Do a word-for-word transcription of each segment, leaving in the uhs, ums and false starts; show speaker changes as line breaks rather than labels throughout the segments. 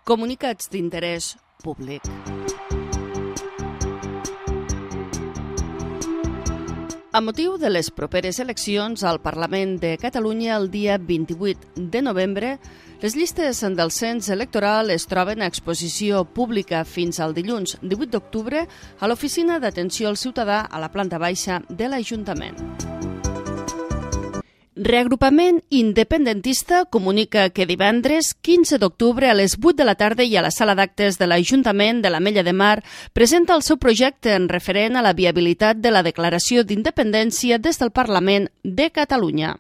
Comunicats d'interès públic. A motiu de les properes eleccions al Parlament de Catalunya el dia vint-i-vuit de novembre, les llistes del cens electoral es troben a exposició pública fins al dilluns divuit d'octubre a l'Oficina d'Atenció al Ciutadà a la planta baixa de l'Ajuntament. Reagrupament Independentista comunica que divendres quinze d'octubre a les vuit de la tarda i a la sala d'actes de l'Ajuntament de l'Ametlla de Mar presenta el seu projecte en referent a la viabilitat de la declaració d'independència des del Parlament de Catalunya.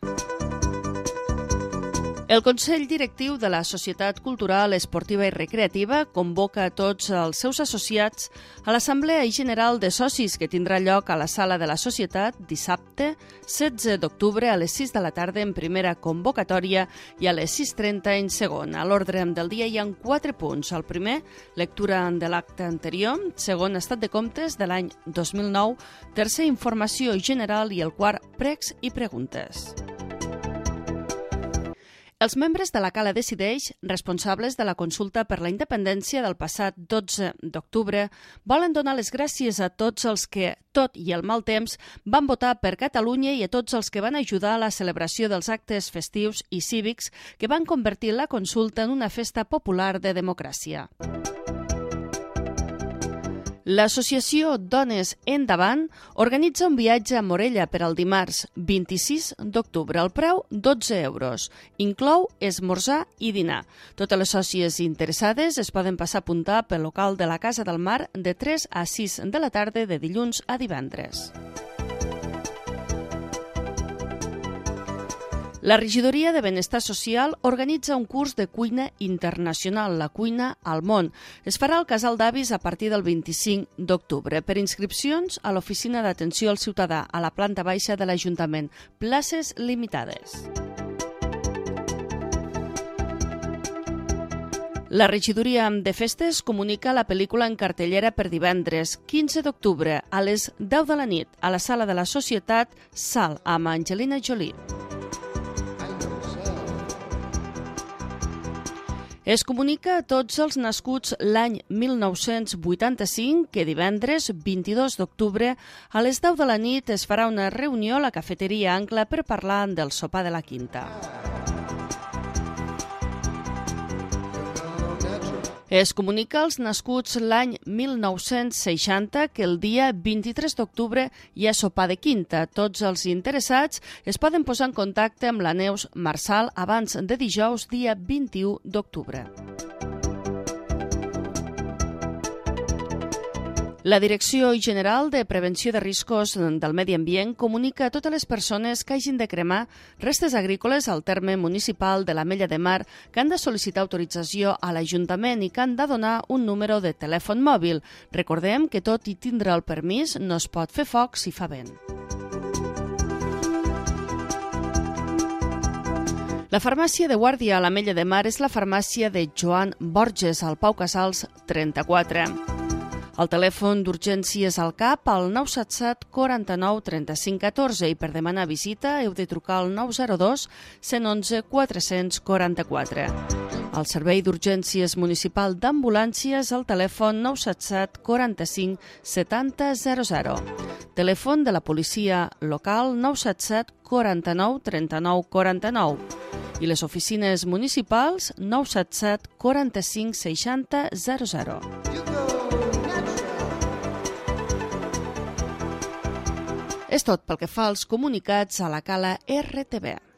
El Consell Directiu de la Societat Cultural, Esportiva i Recreativa convoca a tots els seus associats a l'Assemblea General de Socis que tindrà lloc a la Sala de la Societat dissabte setze d'octubre a les sis de la tarda en primera convocatòria i a les sis trenta en segona. A l'ordre del dia hi ha quatre punts. El primer, lectura de l'acte anterior. Segon, estat de comptes de l'any dos mil nou. Tercer, informació general i el quart, pregs i preguntes. Els membres de la Cala Decideix, responsables de la consulta per la independència del passat dotze d'octubre, volen donar les gràcies a tots els que, tot i el mal temps, van votar per Catalunya i a tots els que van ajudar a la celebració dels actes festius i cívics que van convertir la consulta en una festa popular de democràcia. L'Associació Dones Endavant organitza un viatge a Morella per al dimarts vint-i-sis d'octubre. El preu, dotze euros. Inclou esmorzar i dinar. Totes les sòcies interessades es poden passar a apuntar pel local de la Casa del Mar de tres a sis de la tarda de dilluns a divendres. La Regidoria de Benestar Social organitza un curs de cuina internacional, la cuina al món. Es farà al Casal d'Avis a partir del vint-i-cinc d'octubre. Per inscripcions a l'Oficina d'Atenció al Ciutadà, a la planta baixa de l'Ajuntament. Places limitades. La Regidoria de Festes comunica la pel·lícula en cartellera per divendres, quinze d'octubre, a les deu de la nit, a la Sala de la Societat Sal, amb Angelina Jolie. Es comunica a tots els nascuts l'any mil nou-cents vuitanta-cinc que divendres vint-i-dos d'octubre a les deu de la nit es farà una reunió a la cafeteria Ancla per parlar del sopar de la Quinta. Es comunica als nascuts l'any mil nou-cents seixanta que el dia vint-i-tres d'octubre hi ha sopar de Quinta. Tots els interessats es poden posar en contacte amb la Neus Marsal abans de dijous, dia vint-i-u d'octubre. La Direcció General de Prevenció de Riscos del Medi Ambient comunica a totes les persones que hagin de cremar restes agrícoles al terme municipal de l'Ametlla de Mar que han de sol·licitar autorització a l'Ajuntament i que han de donar un número de telèfon mòbil. Recordem que tot i tindre el permís no es pot fer foc si fa vent. La farmàcia de guàrdia a l'Ametlla de Mar és la farmàcia de Joan Borges, al Pau Casals trenta-quatre. El telèfon d'urgències al C A P al nou set set quaranta-nou trenta-cinc catorze i per demanar visita heu de trucar al nou zero dos cent onze quatre-cents quaranta-quatre. El Servei d'Urgències Municipal d'Ambulàncies al telèfon nou set set quaranta-cinc setanta zero zero. Telèfon de la policia local nou set set quaranta-nou trenta-nou quaranta-nou. I les oficines municipals nou set set quaranta-cinc seixanta zero zero. És tot pel que fa als comunicats a la Cala R T V.